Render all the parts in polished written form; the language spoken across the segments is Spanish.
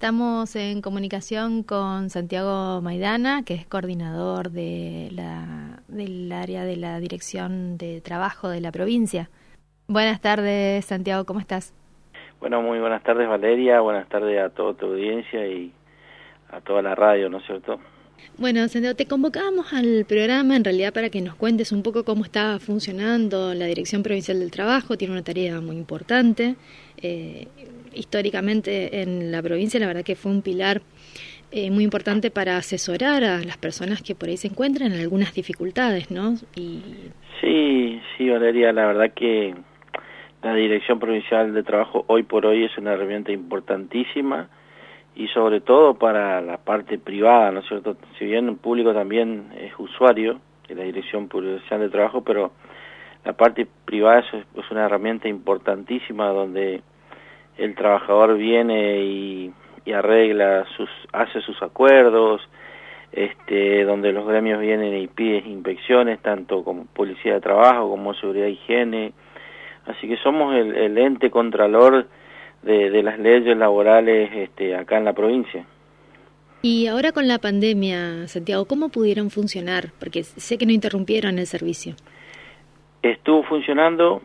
Estamos en comunicación con Santiago Maidana, que es coordinador del área de la Dirección de Trabajo de la provincia. Buenas tardes, Santiago, ¿cómo estás? Bueno, muy buenas tardes, Valeria, buenas tardes a toda tu audiencia y a toda la radio, ¿no es cierto? Bueno, Santiago, te convocábamos al programa en realidad para que nos cuentes un poco cómo está funcionando la Dirección Provincial del Trabajo. Tiene una tarea muy importante. Históricamente en la provincia la verdad que fue un pilar muy importante para asesorar a las personas que por ahí se encuentran en algunas dificultades, ¿no? Sí, Valeria, la verdad que la Dirección Provincial de Trabajo hoy por hoy es una herramienta importantísima y sobre todo para la parte privada, ¿no es cierto? Si bien el público también es usuario de la Dirección Provincial de Trabajo, pero la parte privada es una herramienta importantísima donde el trabajador viene y hace sus acuerdos, donde los gremios vienen y piden inspecciones, tanto como Policía de Trabajo como Seguridad e Higiene. Así que somos el ente contralor de las leyes laborales acá en la provincia. Y ahora con la pandemia, Santiago, ¿cómo pudieron funcionar? Porque sé que no interrumpieron el servicio. Estuvo funcionando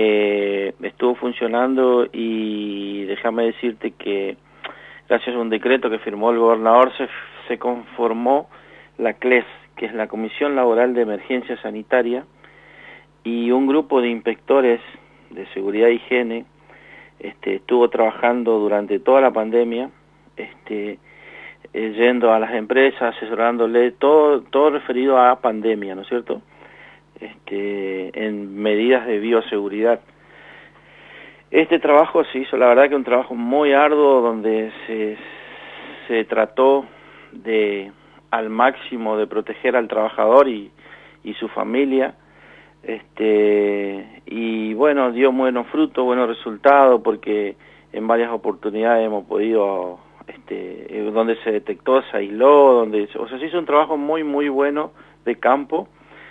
y déjame decirte que gracias a un decreto que firmó el gobernador se conformó la CLES, que es la Comisión Laboral de Emergencia Sanitaria, y un grupo de inspectores de seguridad e higiene estuvo trabajando durante toda la pandemia, yendo a las empresas, asesorándole todo referido a pandemia, ¿no es cierto? En medidas de bioseguridad. Este trabajo se hizo, la verdad que un trabajo muy arduo, donde se trató al máximo de proteger al trabajador y su familia, y bueno, dio buenos frutos, buenos resultados, porque en varias oportunidades hemos podido, donde se detectó, se aisló, se hizo un trabajo muy bueno de campo.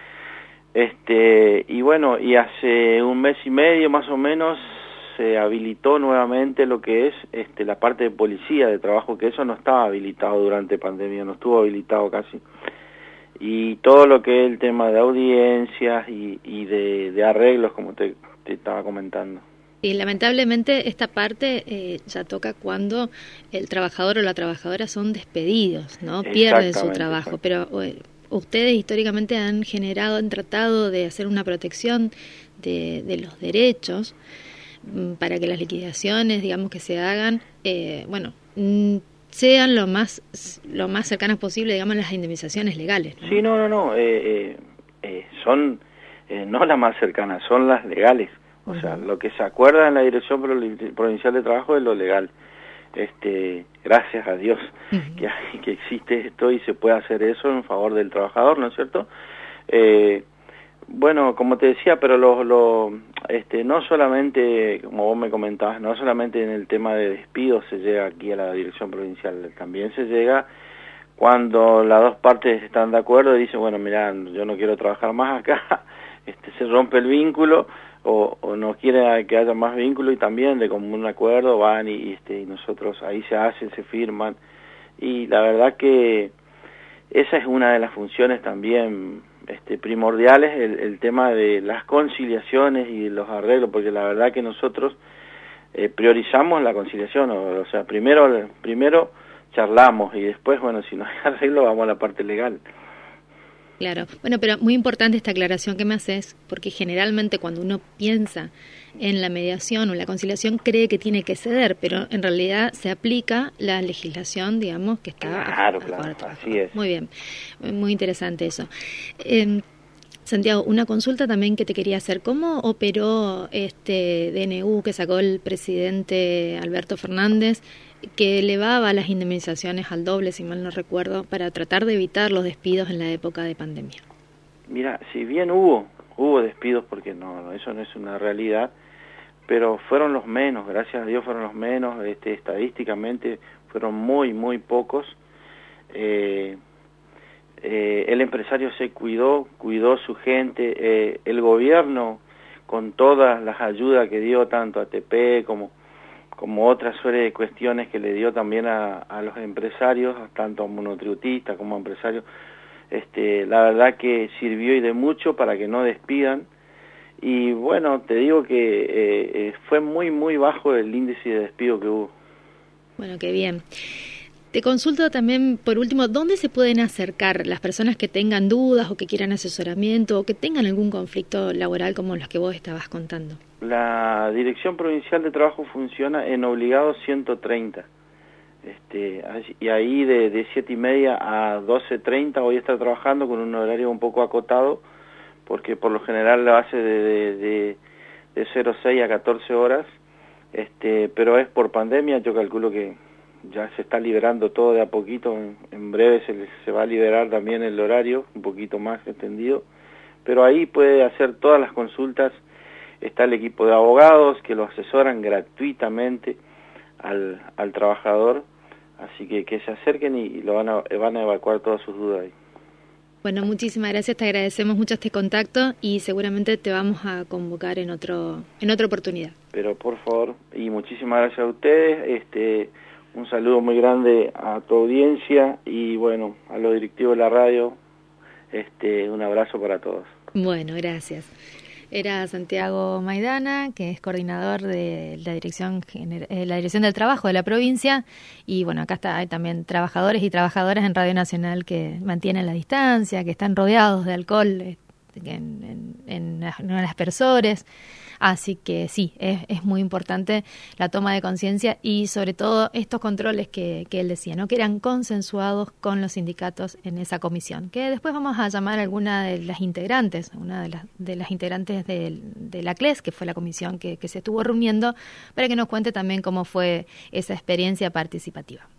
Y bueno, y hace un mes y medio más o menos se habilitó nuevamente lo que es la parte de policía de trabajo, que eso no estaba habilitado durante pandemia, no estuvo habilitado casi. Y todo lo que es el tema de audiencias y de arreglos, como te estaba comentando. Y lamentablemente esta parte ya toca cuando el trabajador o la trabajadora son despedidos, ¿no? Pierden su trabajo, pero ustedes históricamente han tratado de hacer una protección de los derechos para que las liquidaciones, digamos, que se hagan, sean lo más cercanas posible, digamos, las indemnizaciones legales, ¿no? Sí, son no las más cercanas, son las legales. O sea, lo que se acuerda en la Dirección Provincial de Trabajo es lo legal. Gracias a Dios que existe esto y se puede hacer eso en favor del trabajador, ¿no es cierto? Bueno, como te decía, pero no solamente, como vos me comentabas, no solamente en el tema de despidos se llega aquí a la Dirección Provincial, también se llega cuando las dos partes están de acuerdo y dicen, bueno, mirá, yo no quiero trabajar más acá, se rompe el vínculo o no quiere que haya más vínculo, y también de común acuerdo van y nosotros ahí se firman, y la verdad que esa es una de las funciones también primordiales, el tema de las conciliaciones y los arreglos, porque la verdad que nosotros priorizamos la conciliación, o sea, primero charlamos y después, bueno, si no hay arreglo vamos a la parte legal. Claro, bueno, pero muy importante esta aclaración que me haces, porque generalmente cuando uno piensa en la mediación o la conciliación cree que tiene que ceder, pero en realidad se aplica la legislación, digamos, que está... Claro, así es. Muy bien, muy interesante eso. Santiago, una consulta también que te quería hacer. ¿Cómo operó este DNU que sacó el presidente Alberto Fernández, que elevaba las indemnizaciones al doble, si mal no recuerdo, para tratar de evitar los despidos en la época de pandemia? Mira, si bien hubo despidos, porque eso no es una realidad, pero fueron los menos, gracias a Dios fueron los menos, estadísticamente fueron muy pocos. El empresario se cuidó su gente, el gobierno con todas las ayudas que dio tanto a ATP como como otra serie de cuestiones que le dio también a los empresarios, tanto a monotributistas como a empresarios, la verdad que sirvió y de mucho para que no despidan. Y bueno, te digo que fue muy, muy bajo el índice de despido que hubo. Bueno, qué bien. Te consulto también, por último, ¿dónde se pueden acercar las personas que tengan dudas o que quieran asesoramiento o que tengan algún conflicto laboral como los que vos estabas contando? La Dirección Provincial de Trabajo funciona en Obligado 130. Y ahí de 7:30 a 12:30 voy a estar trabajando con un horario un poco acotado, porque por lo general lo hace de 06 a 14 horas, pero es por pandemia. Yo calculo que ya se está liberando todo de a poquito, en breve se va a liberar también el horario, un poquito más extendido, pero ahí puede hacer todas las consultas. Está el equipo de abogados que lo asesoran gratuitamente al trabajador, así que se acerquen y van a evacuar todas sus dudas ahí. Bueno, muchísimas gracias, te agradecemos mucho este contacto y seguramente te vamos a convocar en otra oportunidad. Pero por favor, y muchísimas gracias a ustedes, un saludo muy grande a tu audiencia y bueno, a los directivos de la radio, un abrazo para todos. Bueno, gracias. Era Santiago Maidana, que es coordinador de la Dirección del Trabajo de la provincia, y bueno, acá hay también trabajadores y trabajadoras en Radio Nacional que mantienen la distancia, que están rodeados de alcohol en los aspersores. Así que sí, es muy importante la toma de conciencia y sobre todo estos controles que él decía, ¿no? Que eran consensuados con los sindicatos en esa comisión, que después vamos a llamar a alguna de las integrantes, una de las integrantes de la CLES, que fue la comisión que se estuvo reuniendo, para que nos cuente también cómo fue esa experiencia participativa.